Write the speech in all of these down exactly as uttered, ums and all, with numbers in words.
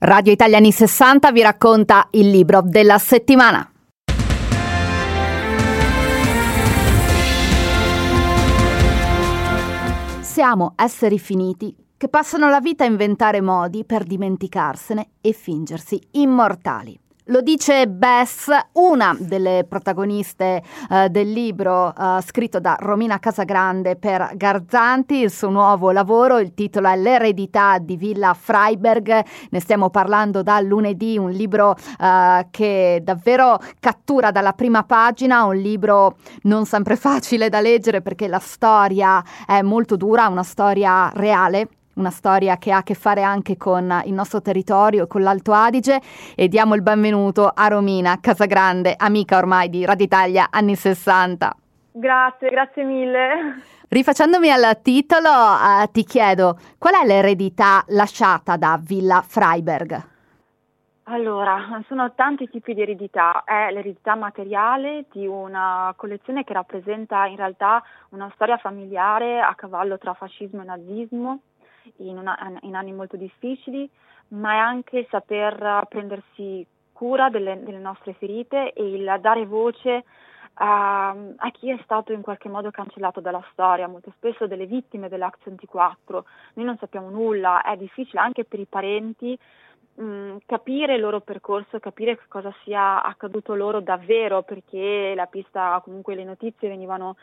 Radio Italia anni sessanta vi racconta il libro della settimana. Siamo esseri finiti che passano la vita a inventare modi per dimenticarsene e fingersi immortali. Lo dice Bess, una delle protagoniste uh, del libro uh, scritto da Romina Casagrande per Garzanti, il suo nuovo lavoro. Il titolo è L'eredità di Villa Freyberg, ne stiamo parlando da lunedì, un libro uh, che davvero cattura dalla prima pagina, un libro non sempre facile da leggere perché la storia è molto dura, una storia reale, una storia che ha a che fare anche con il nostro territorio, con l'Alto Adige, e diamo il benvenuto a Romina Casagrande, amica ormai di Radio Italia anni sessanta. Grazie, grazie mille. Rifacendomi al titolo, eh, ti chiedo, qual è l'eredità lasciata da Villa Freyberg? Allora, sono tanti tipi di eredità. È l'eredità materiale di una collezione che rappresenta in realtà una storia familiare a cavallo tra fascismo e nazismo, In, una, in anni molto difficili, ma è anche saper prendersi cura delle, delle nostre ferite e il dare voce a, a chi è stato in qualche modo cancellato dalla storia, molto spesso delle vittime dell'Ax ventiquattro. Noi non sappiamo nulla, è difficile anche per i parenti mh, capire il loro percorso, capire che cosa sia accaduto loro davvero, perché la pista, comunque le notizie venivano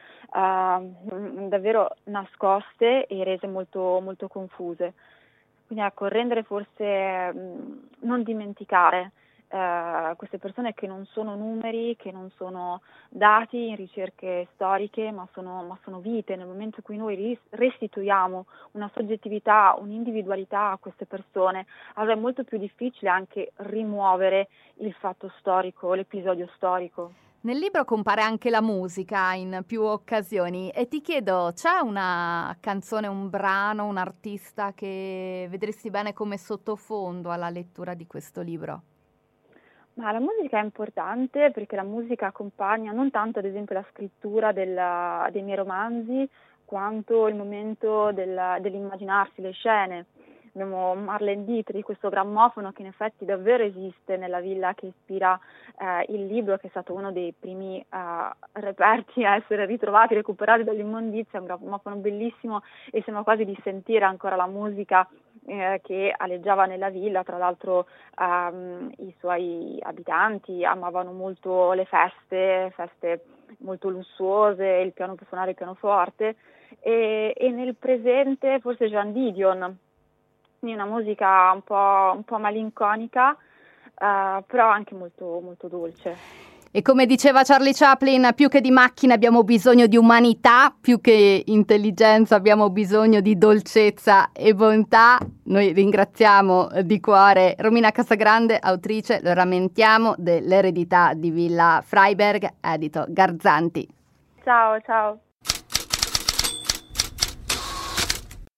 uh, davvero nascoste e rese molto, molto confuse. Quindi ecco, rendere forse, mh, non dimenticare uh, queste persone che non sono numeri, che non sono dati in ricerche storiche, ma sono, ma sono vite. Nel momento in cui noi restituiamo una soggettività, un'individualità a queste persone, allora è molto più difficile anche rimuovere il fatto storico, l'episodio storico. Nel libro compare anche la musica in più occasioni e ti chiedo, c'è una canzone, un brano, un artista che vedresti bene come sottofondo alla lettura di questo libro? Ma la musica è importante perché la musica accompagna non tanto ad esempio la scrittura della, dei miei romanzi, quanto il momento del, dell'immaginarsi le scene. Abbiamo Marlene Dietrich, questo grammofono che in effetti davvero esiste nella villa che ispira eh, il libro, che è stato uno dei primi eh, reperti a essere ritrovati, recuperati dall'immondizia, un grammofono bellissimo e sembra quasi di sentire ancora la musica eh, che aleggiava nella villa. Tra l'altro ehm, i suoi abitanti amavano molto le feste, feste molto lussuose, il piano per suonare il pianoforte e, e nel presente forse Joan Didion. Quindi una musica un po', un po' malinconica, uh, però anche molto, molto dolce. E come diceva Charlie Chaplin, più che di macchine abbiamo bisogno di umanità, più che intelligenza abbiamo bisogno di dolcezza e bontà. Noi ringraziamo di cuore Romina Casagrande, autrice, lo rammentiamo, dell'eredità di Villa Freyberg, edito Garzanti. Ciao, ciao.